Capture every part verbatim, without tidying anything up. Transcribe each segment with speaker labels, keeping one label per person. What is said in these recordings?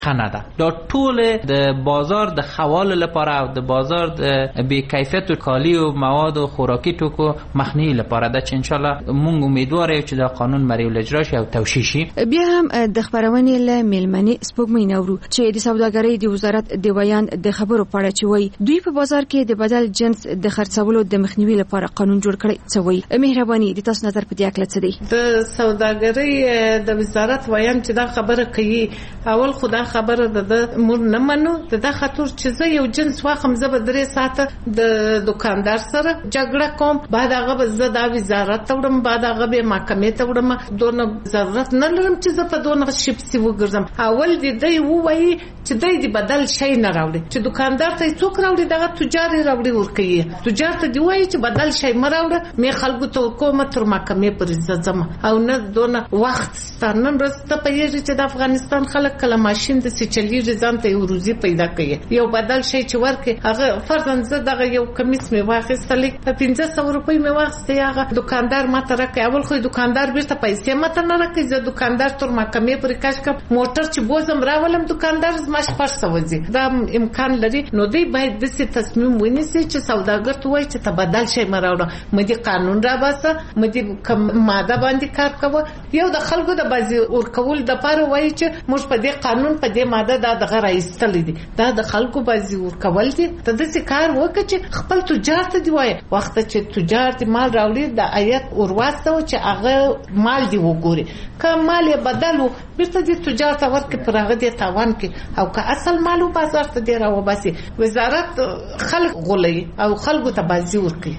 Speaker 1: خنه ده. دا ټول د بازار د خوال لپاره او د بازار د بی کیفیت کالی او مواد او خوراکي توکو مخنیوي لپاره ده چې ان شاء الله مونږ امیدوار یو چې دا قانون مری اجرا شي او توشیح شي.
Speaker 2: بیا هم د خبرونې له میلمنې سپوږمۍ نورو چې د سوداګرۍ د وزارت د بیان د خبرو په اړه چې وایي دوی په بازار کې د بدل جنس د خرڅولو د مخنیوي لپاره قانون جوړ کړی څه وایي. مهرباني د تاسو نظر په دې اړه څه دی؟
Speaker 3: د سوداګرۍ د وزارت وایم چې دا خبره کوي اول خدا خبره ده مور نه منو د خاطر چې زه یو جنس واخم زه به درې ساعته د دکاندار سره جګړه کوم بعد هغه به زه د وزارت ته وړم بعد هغه به محکمې ته وړم دونه ضرورت نه لرم چې زه په دونه شپسي وګرځم. اول دې دی وایي چې دای دې بدل شي نه راوړي چې دکاندار ته څوک راوړي دغه تجار راوړي ورکوي تجار ته دی وایي چې بدل شي مراوړه مې خلکو ته کومه تر محکمې پر ځم او نه دونه وخت ستانن رسته پیږي چې د افغانستان خلک کله ماشين د سچلي ځان ته یو روزي پیدا کوي یو بدل شي چې ورکه هغه فرضاً زه دغه یو کمیس مې واخیستلې په پنځه سوه روپۍ مې واخیستې هغه دکاندار ماته راکړي اول خو دکاندار بیرته پیسې ماته نه راکړي زه دکاندار تر محکمې پر کاش کوم موټر چې بوزم راولم دکاندار زما شپږ سوه ځي دا امکان لري نو دوی باید د څه تصمیم ونیسي چې سوداګر ته وایي چې ته بدل شي مراوړه مدي قانون را باسه مدي ماده باندې کار کوه یو د خلکو د بازي ورکول د پاره وایي چې موږ په دې قانون په دې ماده دا دغه راایستل دي دا د خلکو بازي ورکول دي ته د څه کار وکړي چې خپل تجار ته دی وایي وخت چې تجار دې مال راوړي د آیت ورواستو چې هغه مال دی وګوري که مال یې بدلو بیرته دې تجار ته ورکړي پر هغه دې تاوان کې او که اصل مالو بازار ته دی راو باسي وزارت خلک غولي او خلکو ته بازي ورکړي.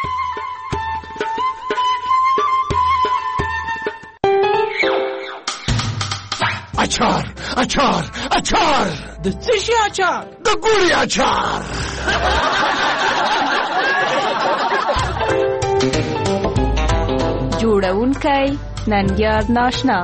Speaker 4: اچار اچار اچار
Speaker 5: د څه شي اچار؟
Speaker 4: د ګوري اچار.
Speaker 6: جوړونکی ننګیار ناشنا.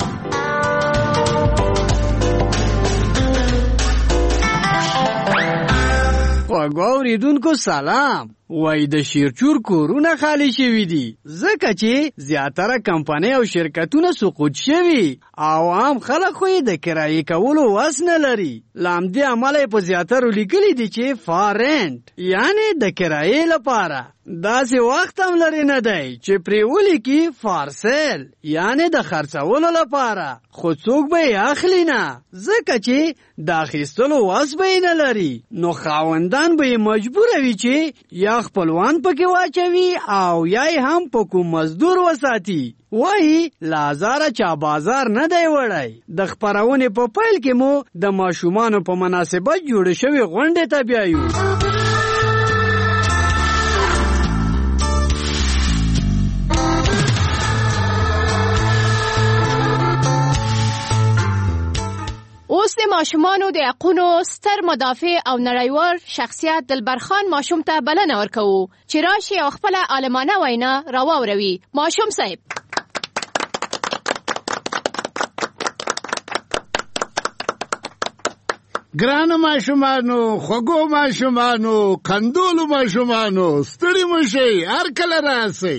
Speaker 5: وګورئ اوریدونکو سلام. وای د شیرچور کورونه خالی شوي دي ځکه چې زیاتره کمپنۍ او شرکتونه سقوط شوي او عام خلک خو د کرایې کولو وس نه لري له همدې امله په زیاترو لیکلي دي چې فار رینټ یعنی د کرایې لپاره داسې وخت هم لري نه دی چې پرې ولیکي فار سیل یعنی د خرڅولو لپاره خو څوک به یې اخلي نه ځکه چې د اخیستلو وس به یې نه لري نو خاوندان به یې مجبوره وي چې یا خپلوان پکې واچوي او یا هم په کوم مزدور وساتي. وایي لازاره چا بازار نه دی وړی. د خپرونې په پیل کې مو د ماشومانو په مناسبت جوړې شوې غونډې ته بیایو.
Speaker 7: اوس د ماشومانو د حقونو ستر مدافع او نړیوال شخصیت دلبر خان ماشوم ته بلنه ورکوو چې راشي او خپله عالمانه وینا راواوروي. ماشوم صاحب
Speaker 4: ګرانو ماشومانو خوږو ماشومانو کندولو ماشومانو ستړي مشئ هر کله راسئ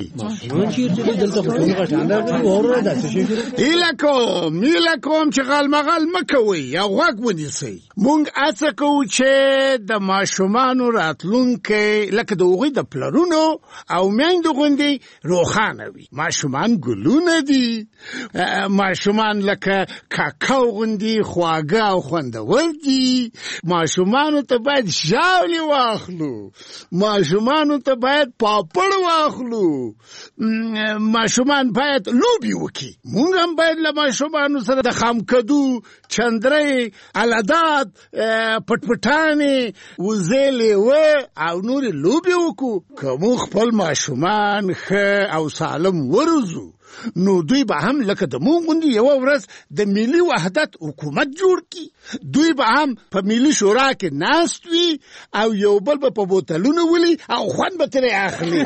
Speaker 4: هیله کوم هیله کوم چې غالمغال مه کوئ او غوږ ونیسئ. موږ هڅه کوو چې د ماشومانو راتلونکی لکه د هغوی د پلرونو او میندو غوندې روښانه وي. ماشومان ګلونه دي ماشومان لکه کاکاو غوندې خواږه او خوندور دي ماشومانو ته باید ژاولې واخلو ماشومانو ته باید پاپړ واخلو ماشومان باید لوبې وکړي. موږ هم باید له ماشومانو سره د خامکدو چندرۍ الاداد پټپټانې وزې لیوه او نورې لوبې وکړو. که موږ خپل ماشومان ښه او سالم وروزو نو دوی به هم لکه د مونږ غوندې یوه ورځ د ملي وحدت حکومت جوړ کړي. دوی به هم په ملي شورا کې ناست وي او یو بل به په بوتلونه ولي او خوند به ترې اخلي.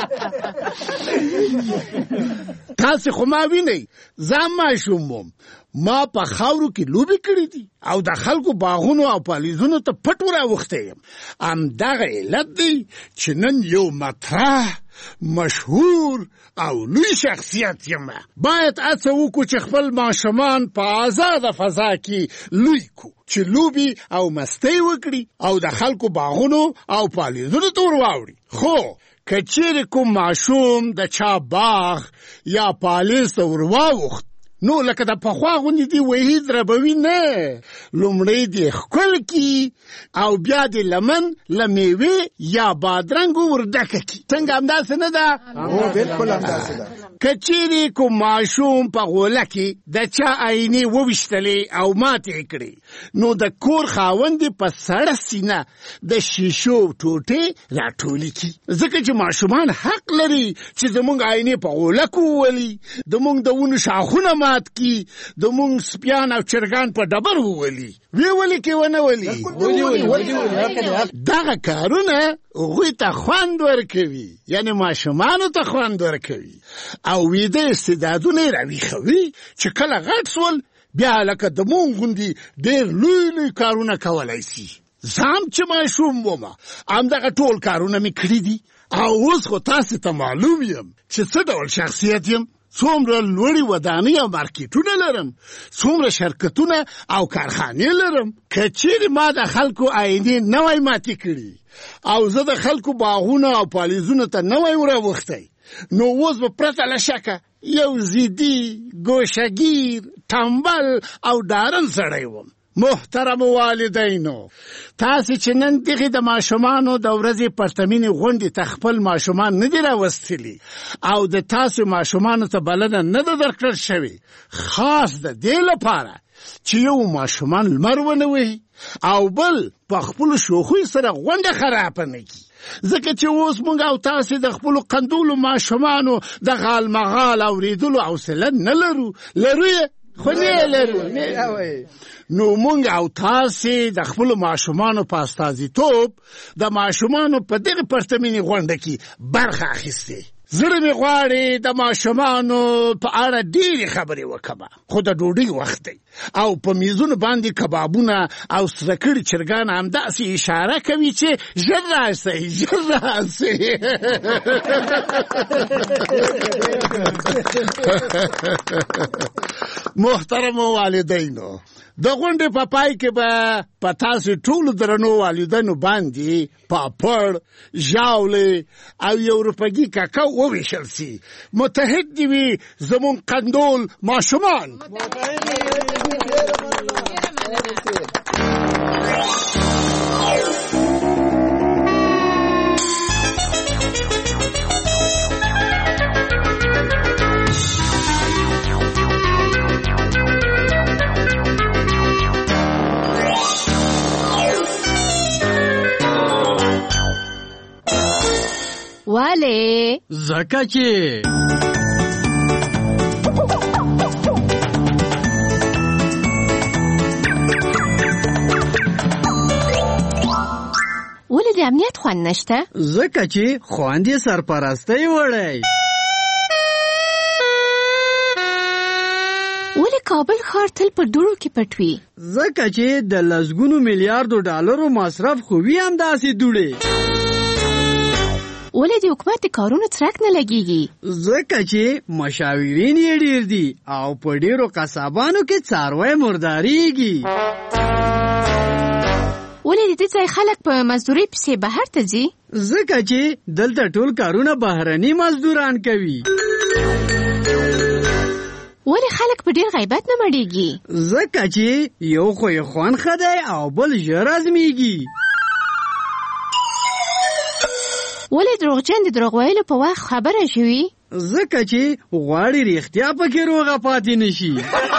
Speaker 4: تاسې خو ما وینئ زه ماشوم وم ما په خاورو کې لوبي کړې دي او د خلکو باغونو او پالیزونو ته پټ راوخته یم. همدغه علت دی چې نن یو مطرح مشهور او لوی شخصیت یم. باید هڅه وکړو چې خپل ماشومان په آزاده فضا کې لوی کو، چې لوبي او مستی وکړي او د خلکو باغونو او پالیزونو ته ور واوړي. خو که چیرې کوم ماشوم د چا باغ یا پالیز ته ور واوښت، نو لکه د پخوا غوندې دې وحید ربوي نه، لومړی دې ښکل کي او بیا دې لمن له میوې یا بادرنګو ور ډکه کي. څنګه همداسې نه ده؟
Speaker 8: هو بالکل همداسې ده.
Speaker 4: که چیرې کوم ماشوم په غوله کې د چا آینې وویشتلې او ماتې یې کړې، نو د کور خاوند په سړه سینه د شیشو ټوټې راټولې کړي، ځکه چې ماشومان حق لري چې زموږ آینې په غوله کې وولي، زموږ د ونو شاخونه مات کړي، زموږ سپیان او چرګان په ډبر وولي. وی ولي کې ونه ولي. دغه کارونه هغوی ته خوند ورکوي، یعنی ماشومانو ته خوند ورکوي او ویده استعدادونه یې راویښوي چې کله غټ سول بیا لکه د مونږ غوندې ډېر لوی لوی کارونه کولی سي. زه هم چې ماشوم ومه همدغه ټول کارونه مې کړي دي او اوس خو تاسې ته معلوم یم چې څه ډول شخصیت یم، څومره لوړې ودانۍ او مارکیټونه لرم، څومره شرکتونه او کارخانې لرم. که چیرې ما د خلکو آینې نه وای ماتې کړي او زه د خلکو باغونه او پالیزونه ته نه وای وراوښتی، نو اوس به پرته له شکه یو ضدي، ګوشهګیر، ټمبل او ډارن سړی وم. محترم والدینو، تاسې چې نن دغې د ماشومانو د ورځې پرتمینې غونډې ته خپل ماشومان نه دي راوستلي او د تاسو ماشومانو ته بلنه نه ده درکړل شوې، خاص د دې لپاره چې یو ماشومان لمر ونه وهي او بل په خپلو شوخیو سره غونډه خرابه نه کړي، ځکه چې اوس موږ او تاسې د خپلو قندولو ماشومانو د غال مغال اورېدلو حوصله نه لرو. لرو یې؟ خو نه لرو. نو مونږ او تاسې د خپلو ماشومانو په استازیتوب د ماشومانو په دغه پرتمینې غونډه کې برخه اخیستې. زړه مې غواړي د ماشومانو په اړه ډېرې خبرې وکړم، خو د ډوډۍ وخت دی او په میزونو باندې کبابونه او سره کړي چرګان همداسې اشاره کوي چې ژر راسئ ژر راسئ. محترم والدینو، د غونډې په پای کې به په تاسې ټولو درنو والدینو باندې پاپړ، ژاولې او یو روپګي کاکاو وویشل سي. متحد دې وي زموږ قندول ماشومان.
Speaker 7: ولی
Speaker 5: زکه چې
Speaker 7: ولی د امنیت خوند نشته؟
Speaker 5: زکه چې خوند یې سرپرستی وړی.
Speaker 7: ولی کابل ښار تل په دوړو کې پټ وي؟
Speaker 5: زکه چې د لسګونو میلیارډو ډالرو مصرف خو وي همداسې دوړې.
Speaker 7: ولی د حکومت د کارونو څرک نه لګیږي؟
Speaker 5: ځکه چې مشاورین یې ډیر دي او په ډیرو قصابانو کې څاروی مرداریږي.
Speaker 7: ولی د دې ځای خلک په مزدورۍ پسې بهر ته ځي؟
Speaker 5: ځکه چې دلته ټول کارونه بهرني مزدوران کوي.
Speaker 7: ولی خلک په ډیر غیبت نه مړیږي؟
Speaker 5: ځکه چې یو خو یې خوند ښه دی او بل ژر ازمیږي.
Speaker 7: ولی دروغجن د دروغ ویلو په وخت خبره شوي؟
Speaker 5: ځکه چې غواړي رښتیا پکې روغه پاتې نشي.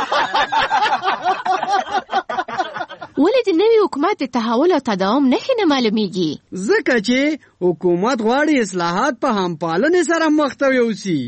Speaker 7: ولی د نوي حکومت د تحول او تداوم نښې نه معلومیږي؟
Speaker 5: ځکه چې حکومت غواړي اصلاحات په همپالنې سره مخ ته یوسي.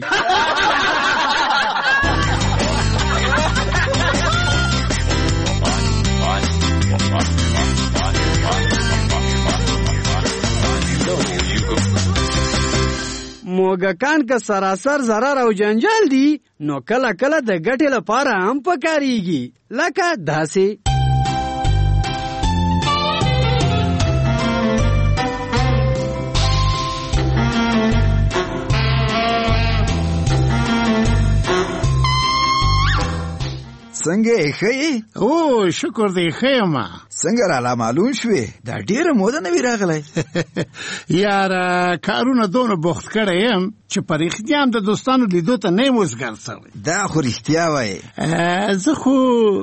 Speaker 5: موږکان که سراسر ضرر او جنجال دي نو کله کله د ګټې لپاره هم پکارېږي، لکه داسې.
Speaker 9: څنګه یې ښه؟
Speaker 4: او شکر دی ښه یم.
Speaker 9: څنګه راله معلوم شوې؟ دا ډېره موده نه وي راغلی.
Speaker 4: یاره کارونه دونه بوخت کړی یم چې په رښتیا هم د دوستانو لیدو ته نه یم وزګار سوی.
Speaker 9: دا خو رښتیا وایې.
Speaker 4: زه خو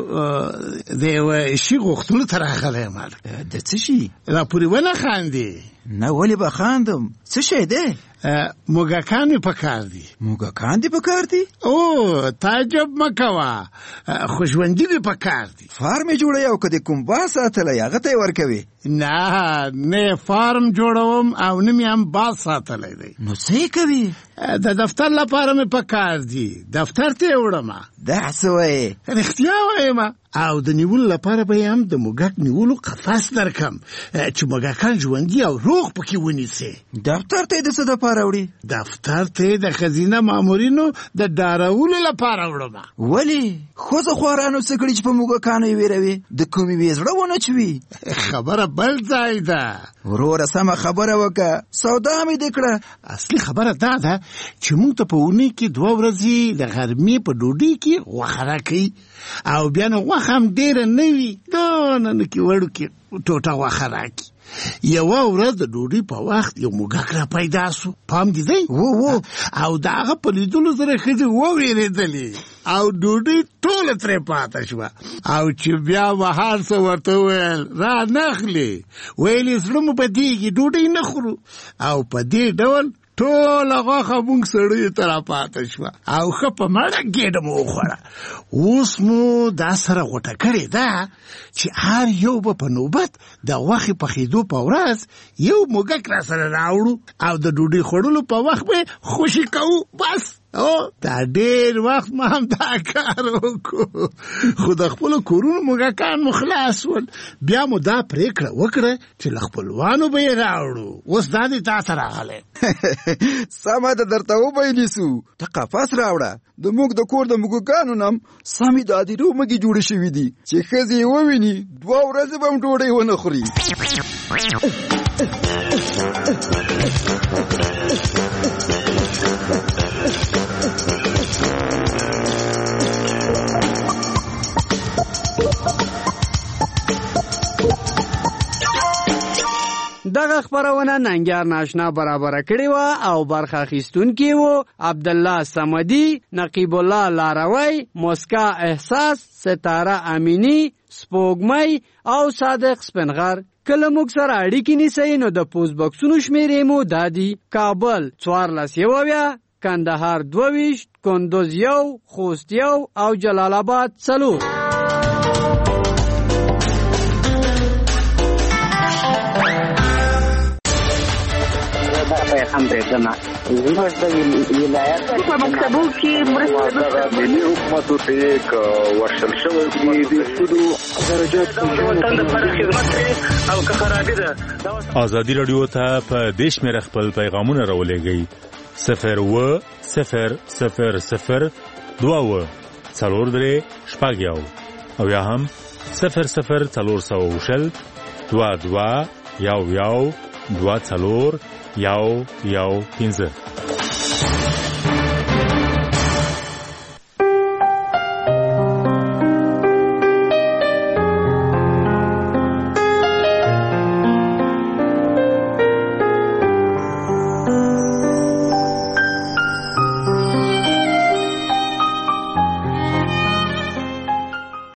Speaker 4: د یوه شي غوښتلو ته راغلی یم.
Speaker 9: د څه شي؟
Speaker 4: راپورې ونه خاندې؟
Speaker 9: نه ولې به خاندم؟ څه شی دی؟
Speaker 4: موږکان مې پکار دي.
Speaker 9: موږکان دې پکار دي؟
Speaker 4: او تعجب مه کوه، خو ژوندي مې پکار دي.
Speaker 9: فارم یې جوړوي او که د کوم باز ساتلی هغه ته یې ورکوي؟
Speaker 4: نه نه فارم جوړوم او نه مې هم باز ساتلی دی.
Speaker 9: نو څه یې کوي؟
Speaker 4: د دفتر لپاره مې پکار دي، دفتر ته یې وړمه.
Speaker 9: دا څه وایې؟
Speaker 4: رښتیا وایم. او د نیولو لپاره به یې هم د موږک نیولو قفس درکم چې موږکان ژوندي او روغ پکې ونیسي.
Speaker 9: دفتر ته یې د څه دپاره وړي؟
Speaker 4: دفتر ته یې د خزینه مامورینو د ډارولو لپاره وړمه.
Speaker 9: ولې؟ ښځو خوارانو څه کړي چې په موږکانو یې ویروي؟ د کومې وې زړه ونه چوي؟
Speaker 4: خبره بل ځای ده.
Speaker 9: وروره سمه خبره وکړه، سودا مې دې کړه.
Speaker 4: اصلي خبره دا ده چې موږ ته په اونۍ کې دوه ورځې د غرمې په ډوډۍ کې غوښه راکوي او بیا نو غوښه هم ډېره نه وي، دونه نه کې وړوکې ټوټه غوښه راکړي. یوه ورځ د ډوډۍ په وخت یو موږک را پیدا سو، پام دې دی؟
Speaker 9: و و
Speaker 4: او د هغه په لیدلو سره ښځې ووېرېدلې او ډوډۍ ټوله ترې پاته شوه. او چې بیا بهار څه ورته وویل را نخلې، ویل یې زړه مو بدېږي ډوډۍ نه خورو. او په دې ډول ټوله غوښه موږ سړیو ته را پاته شوه او ښه په مړه ګېډه مو وخوړه. اوس مو دا سره غوټه کړې ده چې هر یو به په نوبت د غوښې پخېدو په ورځ یو موږک را سره راوړو او د ډوډۍ خوړلو په وخت به خوشي کوو. بس او دا ډېر وخت ما هم دا کار وکړو، خو د خپلو کورونو موږکان مو خلاص ول. بیا مو دا پرېکړه وکړه چې له خپلوانو به یې راوړو. اوس دا دې تا ته راغلی.
Speaker 9: سمه ده درته وبیلي سو. ته قفس راوړه، د موږ د کور د موږکانو نم سمې د ادیرو مږې جوړې شوي دي چې ښځې یې وویني دوه ورځې به هم ډوډۍ ونه خوري.
Speaker 5: دغه خبرونه ننګیار ناشنا برابر کړی و او برخه اخیستونکي و عبدالله صمدي، نقیب الله لاروی، مسکا احساس، ستاره امینی، سپوږمۍ او صادق سپنغر. کله موږ سره اړیکې نیسئ نو د پوسټ باکسونو شمیرې مو دا دي: کابل څوارلس یوویه، کندهار دوه ویشت، کندوز یو، خوست یو او جلال آباد څلور.
Speaker 10: پیغام درېږمه زموږ د ولایت په مکتبو کې مرسته ملي حکومتو ته یک ورشل شوی دي د سودو درجات وطن لپاره خدمت او که خرابي ده.
Speaker 11: ازادي رادیو ته په دې شمېره خپل پیغامونه راولېږئ: صفر اووه صفر صفر صفر دوه اووه څلور درې شپږ یو او یا هم صفر صفر څلور سوه شل دوه دوه یو یو دوه څلور یو یو پنځه.